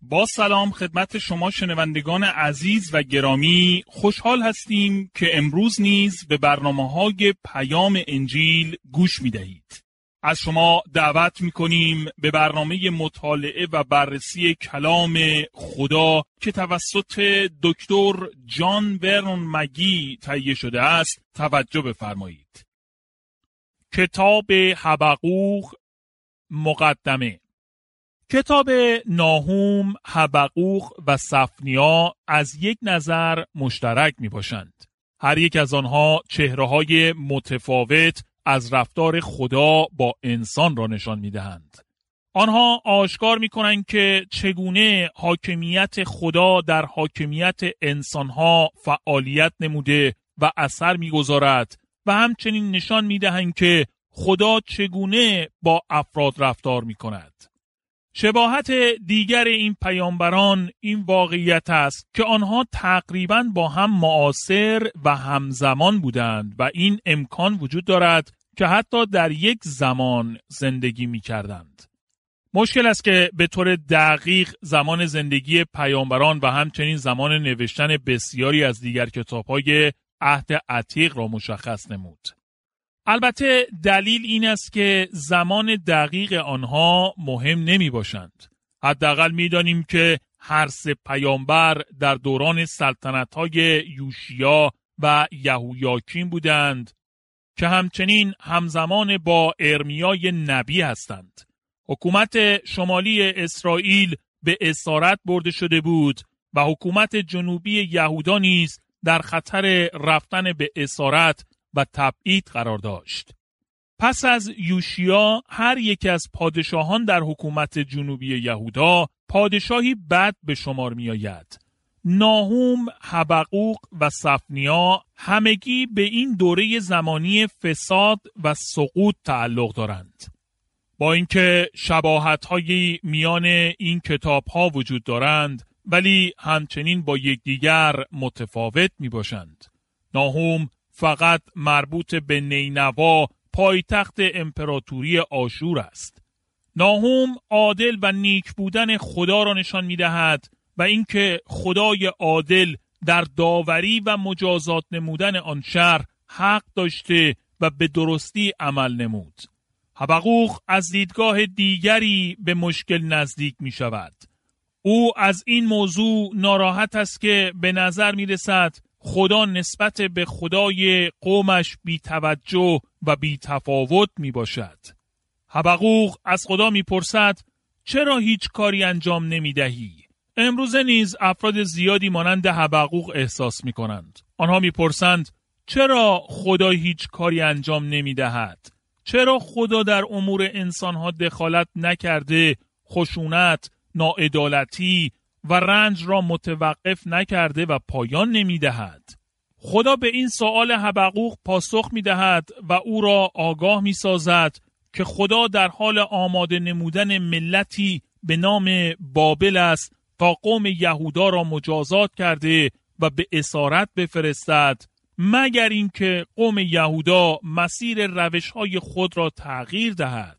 با سلام خدمت شما شنوندگان عزیز و گرامی، خوشحال هستیم که امروز نیز به برنامه‌های پیام انجیل گوش می‌دهید. از شما دعوت می‌کنیم به برنامه مطالعه و بررسی کلام خدا که توسط دکتر جان ورنون مگی تهیه شده است توجه بفرمایید. کتاب حبقوق، مقدمه. کتاب ناهوم، حبقوق و صفنیا از یک نظر مشترک می باشند. هر یک از آنها چهره‌های متفاوت از رفتار خدا با انسان را نشان می دهند. آنها آشکار می کنند که چگونه حاکمیت خدا در حاکمیت انسانها فعالیت نموده و اثر می گذارد و همچنین نشان می دهند که خدا چگونه با افراد رفتار می کند. شباهت دیگر این پیامبران این واقعیت است که آنها تقریباً با هم معاصر و همزمان بودند و این امکان وجود دارد که حتی در یک زمان زندگی می کردند. مشکل است که به طور دقیق زمان زندگی پیامبران و همچنین زمان نوشتن بسیاری از دیگر کتاب‌های عهد عتیق را مشخص نمود. البته دلیل این است که زمان دقیق آنها مهم نمی باشند. حداقل می دانیم که هر سه پیامبر در دوران سلطنت‌های یوشیا و یهویاکین بودند که همچنین همزمان با ارمیای نبی هستند. حکومت شمالی اسرائیل به اسارت برده شده بود و حکومت جنوبی یهودا نیز در خطر رفتن به اسارت و تبعید قرار داشت. پس از یوشیا هر یک از پادشاهان در حکومت جنوبی یهودا پادشاهی بد به شمار می آید. ناهوم، حبقوق و صفنیا همگی به این دوره زمانی فساد و سقوط تعلق دارند. با اینکه شباهت‌های میان این کتاب‌ها وجود دارند، ولی همچنین با یکدیگر متفاوت می باشند. ناهوم فقط مربوط به نینوا، پایتخت امپراتوری آشور است. ناهوم عادل و نیک بودن خدا را نشان می‌دهد و اینکه خدای عادل در داوری و مجازات نمودن آن شهر حق داشته و به درستی عمل نمود. حبقوق از دیدگاه دیگری به مشکل نزدیک می‌شود. او از این موضوع ناراحت است که به نظر می‌رسد خدا نسبت به خدای قومش بی توجه و بی تفاوت می باشد. حبقوق از خدا می پرسد چرا هیچ کاری انجام نمی دهی؟ امروز نیز افراد زیادی مانند حبقوق احساس می کنند. آنها می پرسند چرا خدا هیچ کاری انجام نمی دهد؟ چرا خدا در امور انسانها دخالت نکرده، خشونت، ناعدالتی و رنج را متوقف نکرده و پایان نمی دهد؟ خدا به این سؤال حبقوق پاسخ می دهد و او را آگاه می سازد که خدا در حال آماده نمودن ملتی به نام بابل است تا قوم یهودا را مجازات کرده و به اسارت بفرستد، مگر اینکه قوم یهودا مسیر روش‌های خود را تغییر دهد.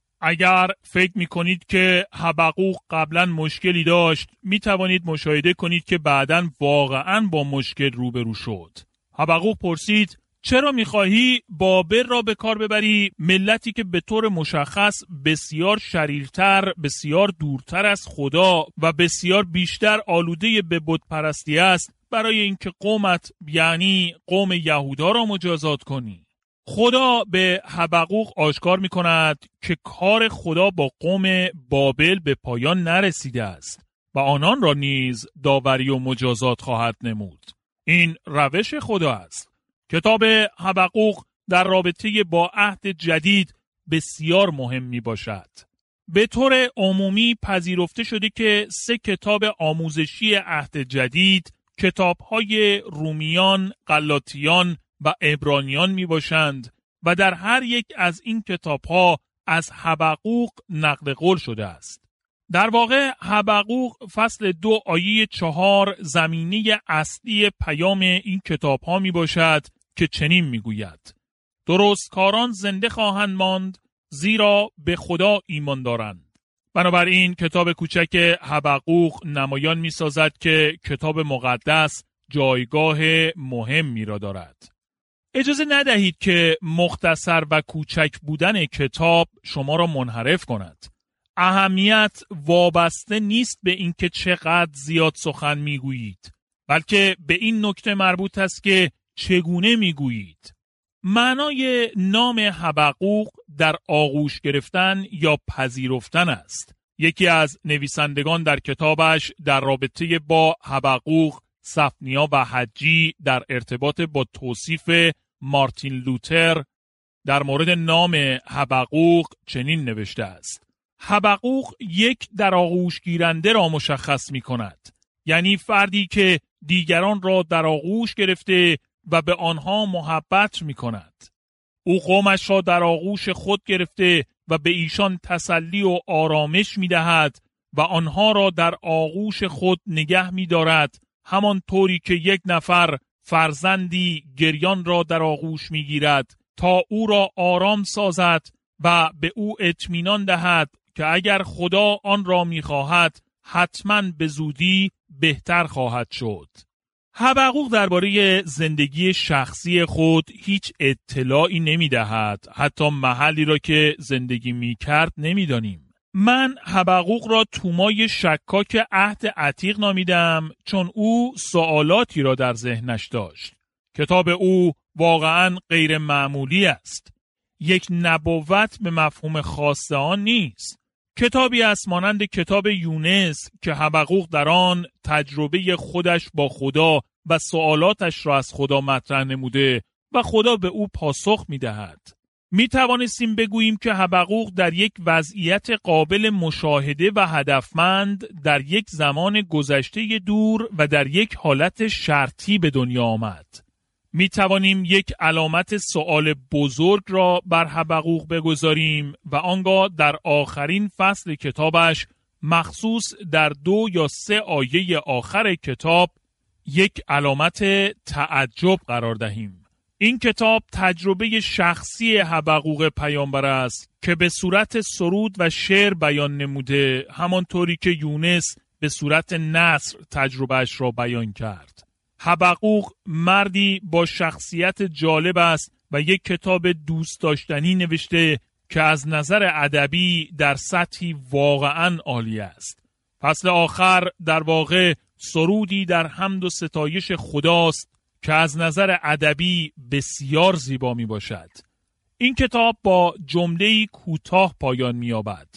اگر فکر می کنید که حبقوق قبلا مشکلی داشت، می توانید مشاهده کنید که بعداً واقعاً با مشکل روبرو شد. حبقوق پرسید چرا می خواهی بابل را به کار ببری، ملتی که به طور مشخص بسیار شریرتر، بسیار دورتر از خدا و بسیار بیشتر آلوده به بت پرستی است، برای اینکه قومت یعنی قوم یهودا را مجازات کنی؟ خدا به حبقوق آشکار می کند که کار خدا با قوم بابل به پایان نرسیده است و آنان را نیز داوری و مجازات خواهد نمود. این روش خدا است. کتاب حبقوق در رابطه با عهد جدید بسیار مهم می باشد. به طور عمومی پذیرفته شده که 3 کتاب آموزشی عهد جدید، کتاب‌های رومیان، غلاطیان و عبرانیان می باشند و در هر یک از این کتاب‌ها از حبقوق نقل قول شده است. در واقع حبقوق فصل 2 آیه 4 زمینه اصلی پیام این کتاب‌ها می باشد که چنین می گوید: درستکاران زنده خواهند ماند، زیرا به خدا ایمان دارند. بنابراین کتاب کوچک حبقوق نمایان می‌سازد که کتاب مقدس جایگاه مهمی را دارد. اجازه ندهید که مختصر و کوچک بودن کتاب شما را منحرف کند. اهمیت وابسته نیست به اینکه چقدر زیاد سخن میگویید، بلکه به این نکته مربوط است که چگونه میگویید. معنای نام حبقوق در آغوش گرفتن یا پذیرفتن است. یکی از نویسندگان در کتابش در رابطه با حبقوق، سفنیا و حجی در ارتباط با توصیف مارتین لوتر در مورد نام حبقوق چنین نوشته است: حبقوق یک در آغوش گیرنده را مشخص می کند، یعنی فردی که دیگران را در آغوش گرفته و به آنها محبت می کند. او قومش را در آغوش خود گرفته و به ایشان تسلی و آرامش می دهد و آنها را در آغوش خود نگه می دارد، همان طوری که یک نفر فرزندی گریان را در آغوش می گیرد تا او را آرام سازد و به او اطمینان دهد که اگر خدا آن را می خواهد حتما به زودی بهتر خواهد شد. حبقوق درباره زندگی شخصی خود هیچ اطلاعی نمی دهد. حتی محلی را که زندگی می کرد نمی دانیم. من حبقوق را تومای شکاک عهد عتیق نامیدم، چون او سوالاتی را در ذهنش داشت. کتاب او واقعاً غیر معمولی است. یک نبوت به مفهوم خاصه آن نیست. کتابی است مانند کتاب یونس که حبقوق در آن تجربه خودش با خدا و سوالاتش را از خدا مطرح نموده و خدا به او پاسخ می دهد. می توانستیم بگوییم که حبقوق در یک وضعیت قابل مشاهده و هدفمند در یک زمان گذشته دور و در یک حالت شرطی به دنیا آمد. می توانیم یک علامت سوال بزرگ را بر حبقوق بگذاریم و آنگاه در آخرین فصل کتابش، مخصوص در 2 یا 3 آیه آخر کتاب، یک علامت تعجب قرار دهیم. این کتاب تجربه شخصی حبقوق پیامبر است که به صورت سرود و شعر بیان نموده، همانطوری که یونس به صورت نثر تجربهش را بیان کرد. حبقوق مردی با شخصیت جالب است و یک کتاب دوست داشتنی نوشته که از نظر ادبی در سطحی واقعاً عالی است. فصل آخر در واقع سرودی در حمد و ستایش خداست که از نظر ادبی بسیار زیبا می باشد. این کتاب با جمله‌ای کوتاه پایان می یابد: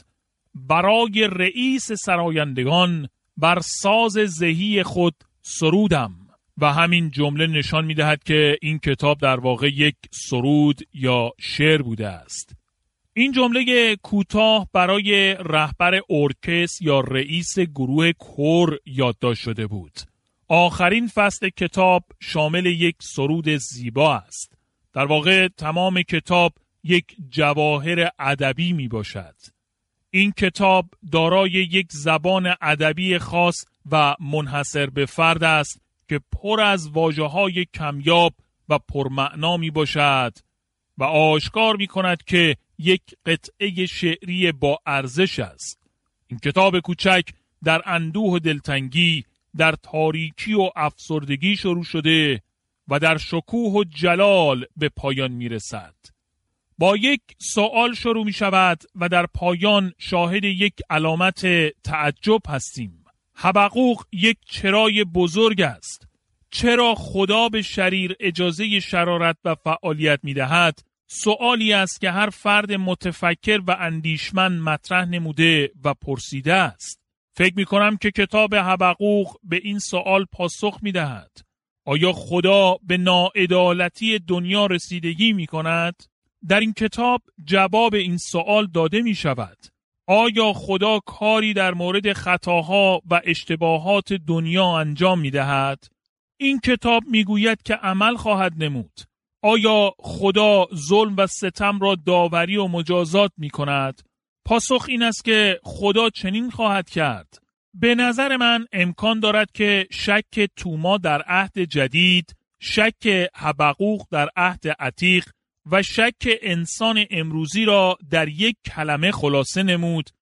برای رئیس سرایندگان بر ساز زهی خود سرودم. و همین جمله نشان می دهد که این کتاب در واقع یک سرود یا شعر بوده است. این جمله کوتاه برای رهبر ارکستر یا رئیس گروه کور یادداشت شده بود. آخرین فصل کتاب شامل یک سرود زیبا است. در واقع تمام کتاب یک جواهر ادبی می باشد. این کتاب دارای یک زبان ادبی خاص و منحصر به فرد است که پر از واژه‌های کمیاب و پرمعنا می باشد و آشکار می کند که یک قطعه شعری با ارزش است. این کتاب کوچک در اندوه و دلتنگی، در تاریکی و افسردگی شروع شده و در شکوه و جلال به پایان می رسد. با یک سوال شروع می شود و در پایان شاهد یک علامت تعجب هستیم. حبقوق یک چرای بزرگ است. چرا خدا به شریر اجازه شرارت و فعالیت می دهد؟ سوالی است که هر فرد متفکر و اندیشمند مطرح نموده و پرسیده است. فکر می کنم که کتاب حبقوق به این سوال پاسخ می دهد. آیا خدا به ناعدالتی دنیا رسیدگی می کند؟ در این کتاب جواب این سوال داده می شود. آیا خدا کاری در مورد خطاها و اشتباهات دنیا انجام می دهد؟ این کتاب می گوید که عمل خواهد نمود. آیا خدا ظلم و ستم را داوری و مجازات می کند؟ پاسخ این است که خدا چنین خواهد کرد. به نظر من امکان دارد که شک توما در عهد جدید، شک حبقوق در عهد عتیق و شک انسان امروزی را در یک کلمه خلاصه نمود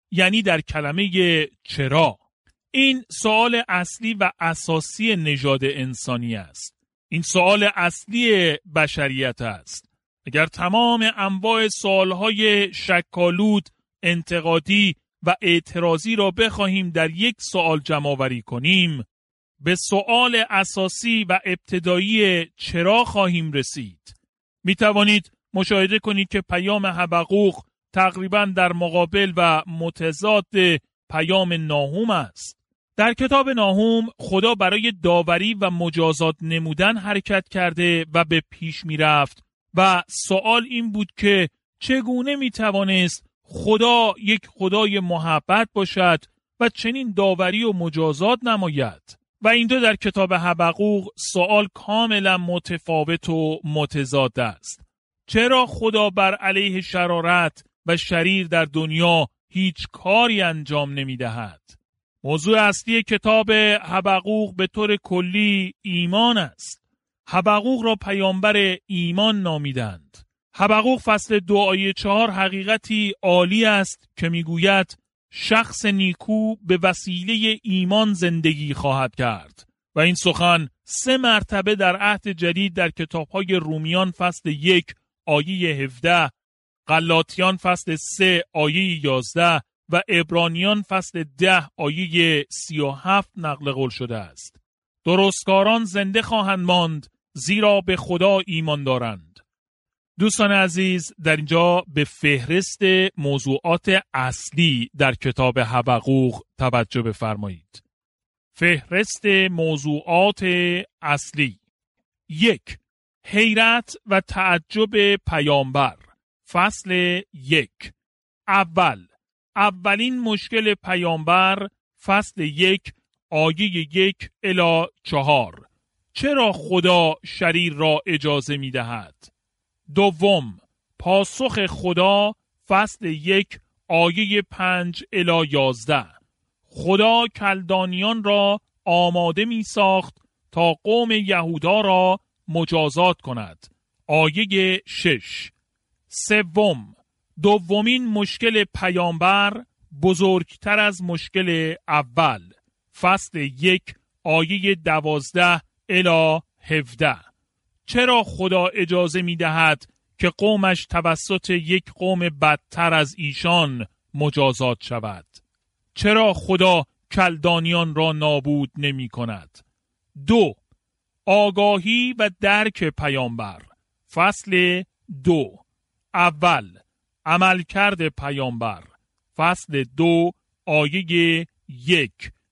یعنی در کلمه چرا. این سوال اصلی و اساسی نژاد انسانی است. این سوال اصلی بشریت است. اگر تمام انواع سوالهای شک‌آلود، انتقادی و اعتراضی را بخواهیم در یک سوال جمع‌آوری کنیم، به سوال اساسی و ابتدایی چرا خواهیم رسید. می توانید مشاهده کنید که پیام حبقوق تقریباً در مقابل و متضاد پیام ناهوم است. در کتاب ناهوم خدا برای داوری و مجازات نمودن حرکت کرده و به پیش می رفت و سوال این بود که چگونه می توانست خدا یک خدای محبت باشد و چنین داوری و مجازات نماید. و این دو در کتاب حبقوق سوال کاملا متفاوت و متضاد است. چرا خدا بر علیه شرارت و شریر در دنیا هیچ کاری انجام نمی دهد؟ موضوع اصلی کتاب حبقوق به طور کلی ایمان است. حبقوق را پیامبر ایمان نامیدند. حبقوق فصل 2 آیه 4 حقیقتی عالی است که میگوید شخص نیکو به وسیله ایمان زندگی خواهد کرد و این سخن 3 مرتبه در عهد جدید در کتاب‌های رومیان فصل 1 آیه 17، غلاطیان فصل 3 آیه 11 و عبرانیان فصل 10 آیه 37 نقل قول شده است. درستکاران زنده خواهند ماند زیرا به خدا ایمان دارند. دوستان عزیز، در اینجا به فهرست موضوعات اصلی در کتاب حبقوق توجه بفرمایید. فهرست موضوعات اصلی: 1. حیرت و تعجب پیامبر. فصل 1. اولین مشکل پیامبر. فصل 1 آیه 1 الی 4. چرا خدا شریر را اجازه می دهد؟ 2. پاسخ خدا. فصل 1 آیه 5 الی 11. خدا کلدانیان را آماده می ساخت تا قوم یهودا را مجازات کند. آیه 6. 3. دومین مشکل پیامبر بزرگتر از مشکل اول. فصل 1 آیه 12 الی 17. چرا خدا اجازه می دهد که قومش توسط یک قوم بدتر از ایشان مجازات شود؟ چرا خدا کلدانیان را نابود نمی کند؟ 2. آگاهی و درک پیامبر. فصل 2. عملکرد پیامبر. فصل 2 آیه 1.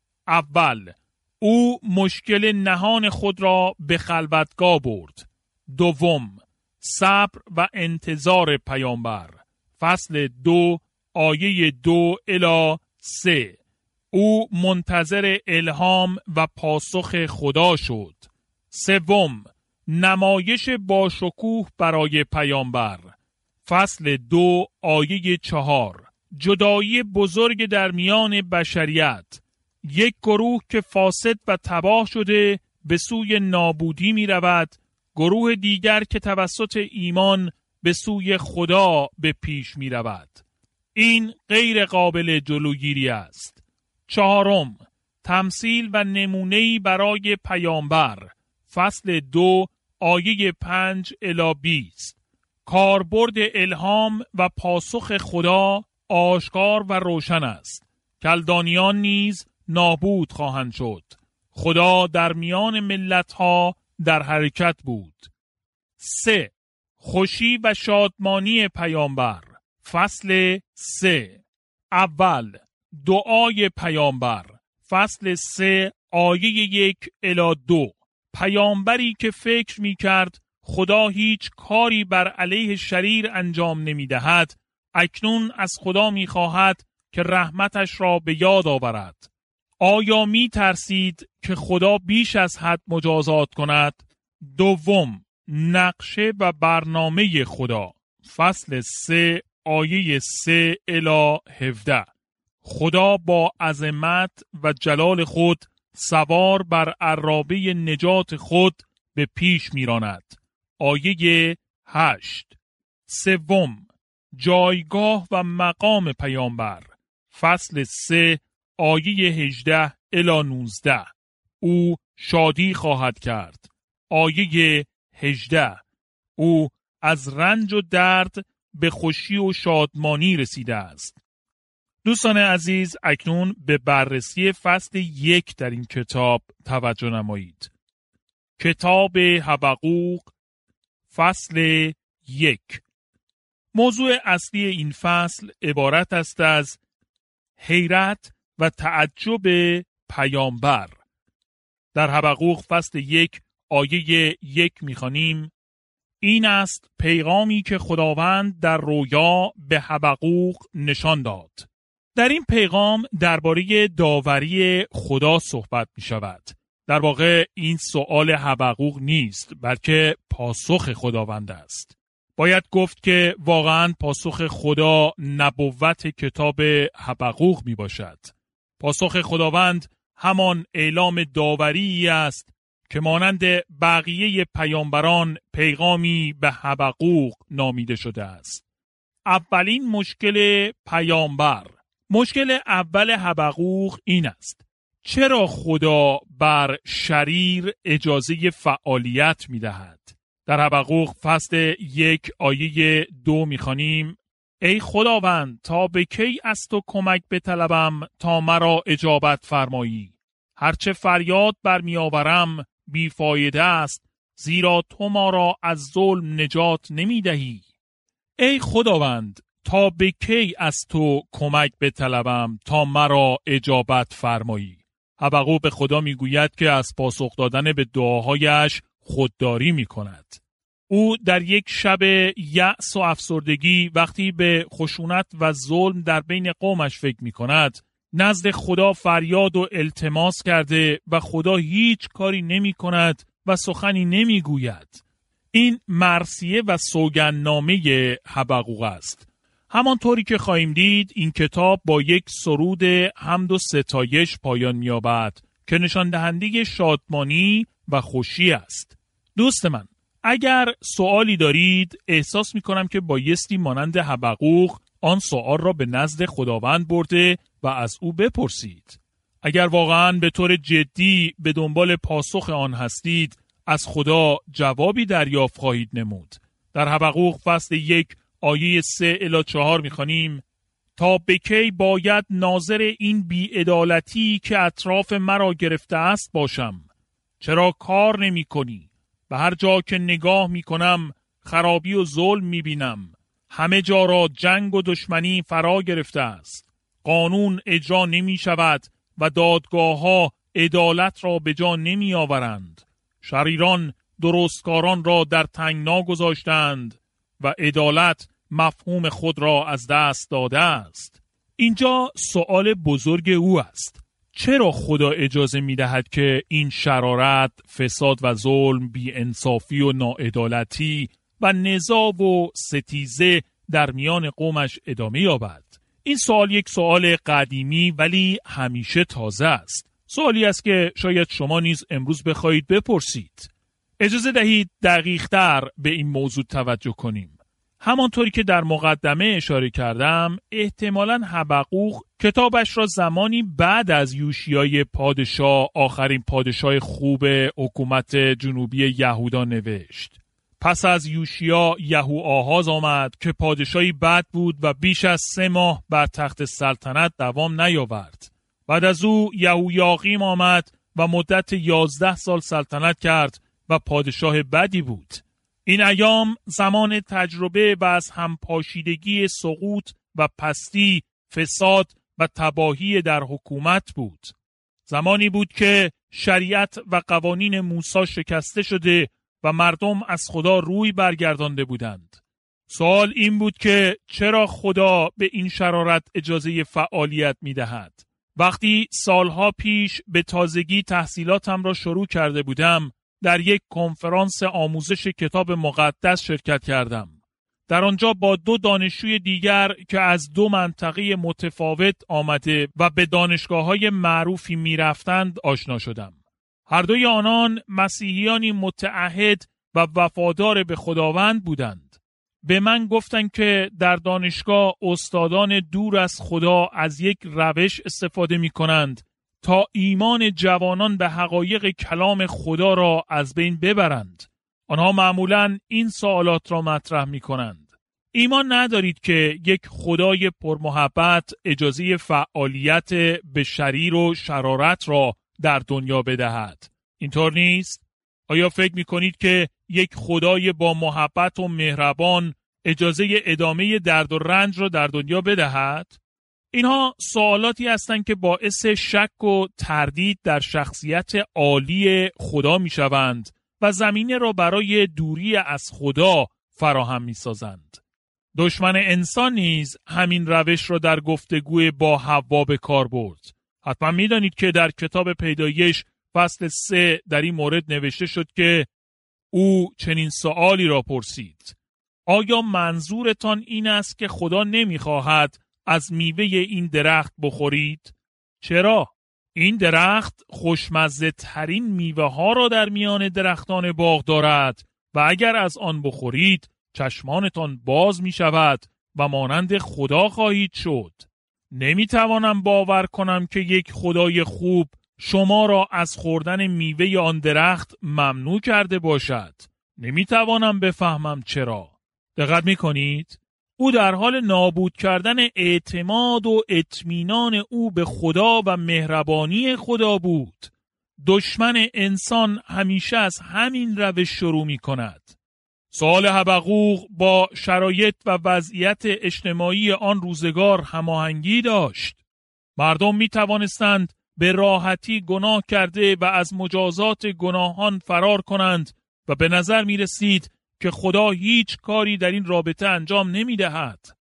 او مشکل نهان خود را به خلوتگاه برد. 2. صبر و انتظار پیامبر. فصل 2 آیه 2 الی 3. او منتظر الهام و پاسخ خدا شد. 3. نمایش باشکوه برای پیامبر. فصل 2 آیه 4. جدایی بزرگ در میان بشریت. یک گروه که فاسد و تباه شده به سوی نابودی می رود، گروه دیگر که توسط ایمان به سوی خدا به پیش می رود. این غیر قابل جلوگیری است. 4. تمثیل و نمونه‌ای برای پیامبر. فصل 2 آیه 5 الی 20. کاربرد الهام و پاسخ خدا آشکار و روشن است. کلدانیان نیز نابود خواهند شد. خدا در میان ملت‌ها در حرکت بود. 3. خوشی و شادمانی پیامبر. فصل 3. دعای پیامبر. فصل 3 آیه 1 الی 2. پیامبری که فکر می کرد خدا هیچ کاری بر علیه شریر انجام نمی دهد، اکنون از خدا می خواهد که رحمتش را به یاد آورد. آیا می ترسید که خدا بیش از حد مجازات کند؟ 2. نقشه و برنامه خدا. فصل 3 آیه 3 الی 17. خدا با عظمت و جلال خود سوار بر عرابه نجات خود به پیش می‌راند. آیه 8. 3. جایگاه و مقام پیامبر. فصل 3 آیه 18 الی 19. او شادی خواهد کرد. آیه 18. او از رنج و درد به خوشی و شادمانی رسیده است. دوستان عزیز، اکنون به بررسی فصل 1 در این کتاب توجه نمایید. کتاب حبقوق فصل 1. موضوع اصلی این فصل عبارت است از حیرت و تعجب پیامبر. در حبقوق فصل 1 آیه 1 می‌خوانیم: این است پیغامی که خداوند در رویا به حبقوق نشان داد. در این پیغام درباره داوری خدا صحبت می شود. در واقع این سؤال حبقوق نیست، بلکه پاسخ خداوند است. باید گفت که واقعاً پاسخ خدا نبوت کتاب حبقوق می باشد. پاسخ خداوند همان اعلام داوری است که مانند بقیه پیامبران پیغامی به حبقوق نامیده شده است. اولین مشکل پیامبر، مشکل اول حبقوق این است: چرا خدا بر شریر اجازه فعالیت می دهد؟ در حبقوق فصل 1 آیه 2 می خوانیم: ای خداوند، تا به کی از تو کمک بطلبم تا مرا اجابت فرمایی؟ هرچه فریاد برمی آورم بیفایده است، زیرا تو ما را از ظلم نجات نمی دهی. ای خداوند، تا به کی از تو کمک بطلبم تا مرا اجابت فرمایی؟ حبقوق به خدا می گوید که از پاسخ دادن به دعاهایش خودداری می کند. او در یک شب یأس و افسردگی وقتی به خشونت و ظلم در بین قومش فکر می کند، نزد خدا فریاد و التماس کرده و خدا هیچ کاری نمی کند و سخنی نمی گوید. این مرثیه و سوگندنامه حبقوق است. همانطوری که خواهیم دید این کتاب با یک سرود حمد و ستایش پایان می‌یابد که نشان دهنده شادمانی و خوشی است. دوست من، اگر سوالی دارید، احساس می‌کنم که بایستی مانند حبقوق آن سوال را به نزد خداوند برده و از او بپرسید. اگر واقعاً به طور جدی به دنبال پاسخ آن هستید، از خدا جوابی دریافت خواهید نمود. در حبقوق فصل 1 آیه 3 الی 4 می‌خوانیم: تا به کی باید ناظر این بی‌عدالتی که اطراف مرا گرفته است باشم؟ چرا کار نمی کنی؟ به هر جا که نگاه می کنم خرابی و ظلم می بینم. همه جا را جنگ و دشمنی فرا گرفته است. قانون اجرا نمی شود و دادگاه ها عدالت را به جا نمی آورند. شریران درستکاران را در تنگنا گذاشتند و عدالت مفهوم خود را از دست داده است. اینجا سؤال بزرگ او است: چرا خدا اجازه می دهد که این شرارت، فساد و ظلم، بی‌انصافی و ناعدالتی و نزاع و ستیزه در میان قومش ادامه یابد؟ این سوال یک سوال قدیمی ولی همیشه تازه است. سوالی است که شاید شما نیز امروز بخواهید بپرسید. اجازه دهید دقیق‌تر به این موضوع توجه کنیم. همانطوری که در مقدمه اشاره کردم، احتمالاً حبقوق کتابش را زمانی بعد از یوشیای پادشاه، آخرین پادشاه خوب حکومت جنوبی یهودا نوشت. پس از یوشیا یهوآحاز آمد که پادشاهی بد بود و بیش از 3 ماه بر تخت سلطنت دوام نیاورد. بعد از او یهویاقیم آمد و مدت 11 سال سلطنت کرد و پادشاه بدی بود. این ایام زمان تجربه و از همپاشیدگی سقوط و پستی، فساد و تباهی در حکومت بود. زمانی بود که شریعت و قوانین موسی شکسته شده و مردم از خدا روی برگردانده بودند. سوال این بود که چرا خدا به این شرارت اجازه فعالیت می دهد؟ وقتی سالها پیش به تازگی تحصیلاتم را شروع کرده بودم، در یک کنفرانس آموزش کتاب مقدس شرکت کردم. در آنجا با 2 دانشجوی دیگر که از 2 منطقه متفاوت آمده و به دانشگاه‌های معروفی می‌رفتند آشنا شدم. هر دوی آنان مسیحیانی متعهد و وفادار به خداوند بودند. به من گفتن که در دانشگاه استادان دور از خدا از یک روش استفاده می کنند تا ایمان جوانان به حقایق کلام خدا را از بین ببرند. آنها معمولاً این سوالات را مطرح می کنند. ایمان ندارید که یک خدای پرمحبت اجازه فعالیت به شریر و شرارت را در دنیا بدهد. اینطور نیست؟ آیا فکر می کنید که یک خدای با محبت و مهربان اجازه ادامه درد و رنج را در دنیا بدهد؟ اینها سوالاتی هستند که باعث شک و تردید در شخصیت عالی خدا می شوند و زمینه را برای دوری از خدا فراهم می سازند. دشمن انسان نیز همین روش را در گفتگوی با حوا به کار برد. حتما می دانید که در کتاب پیدایش فصل 3 در این مورد نوشته شد که او چنین سؤالی را پرسید: آیا منظورتان این است که خدا نمی‌خواهد از میوه این درخت بخورید؟ چرا؟ این درخت خوشمزه ترین میوه ها را در میان درختان باغ دارد و اگر از آن بخورید چشمانتان باز می شود و مانند خدا خواهید شد. نمی توانم باور کنم که یک خدای خوب شما را از خوردن میوه آن درخت ممنوع کرده باشد. نمی توانم بفهمم چرا. دقت می کنید؟ او در حال نابود کردن اعتماد و اطمینان او به خدا و مهربانی خدا بود. دشمن انسان همیشه از همین روش شروع می کند. سؤال حبقوق با شرایط و وضعیت اجتماعی آن روزگار هماهنگی داشت. مردم می توانستند به راحتی گناه کرده و از مجازات گناهان فرار کنند و به نظر می رسید که خدا هیچ کاری در این رابطه انجام نمی دهد.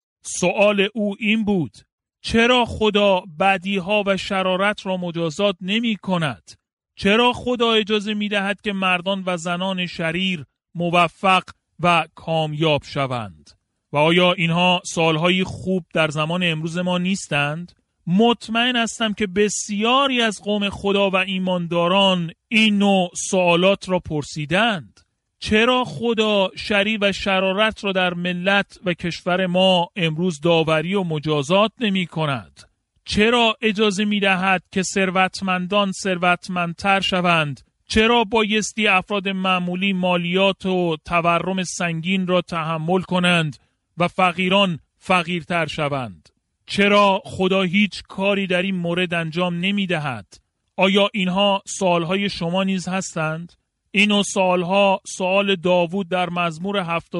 سؤال او این بود: چرا خدا بدیها و شرارت را مجازات نمی کند؟ چرا خدا اجازه می دهد که مردان و زنان شریر موفق و کامیاب شوند؟ و آیا اینها سوالهای خوب در زمان امروز ما نیستند؟ مطمئن هستم که بسیاری از قوم خدا و ایمانداران این نوع سوالات را پرسیدند. چرا خدا شری و شرارت را در ملت و کشور ما امروز داوری و مجازات نمی کند؟ چرا اجازه می دهد که ثروتمندان ثروتمندتر شوند؟ چرا بایستی افراد معمولی مالیات و تورم سنگین را تحمل کنند و فقیران فقیرتر شوند؟ چرا خدا هیچ کاری در این مورد انجام نمی دهد؟ آیا اینها سوالهای شما نیز هستند؟ این سوالها سوال داوود در مزمور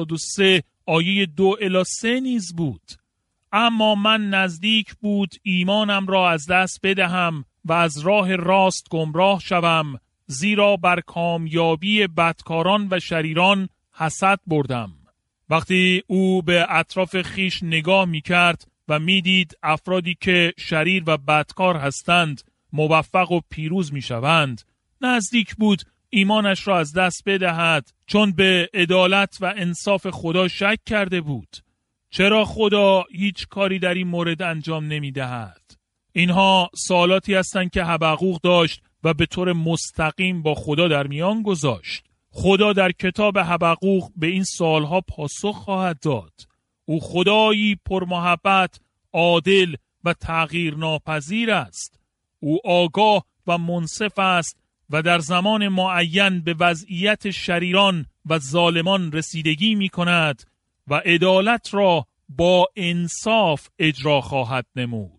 73 آیه 2-3 نیز بود. اما من نزدیک بود ایمانم را از دست بدهم و از راه راست گمراه شوم، زیرا بر کامیابی بدکاران و شریران حسد بردم. وقتی او به اطراف خیش نگاه می کرد و می دید افرادی که شریر و بدکار هستند موفق و پیروز می شوند، نزدیک بود ایمانش را از دست بدهد، چون به عدالت و انصاف خدا شک کرده بود. چرا خدا هیچ کاری در این مورد انجام نمی دهد؟ اینها سوالاتی هستند که حبقوق داشت و به طور مستقیم با خدا در میان گذاشت. خدا در کتاب حبقوق به این سوالها پاسخ خواهد داد. او خدایی پرمحبت، عادل و تغییر ناپذیر است. او آگاه و منصف است و در زمان معین به وضعیت شریران و ظالمان رسیدگی می کند و عدالت را با انصاف اجرا خواهد نمود.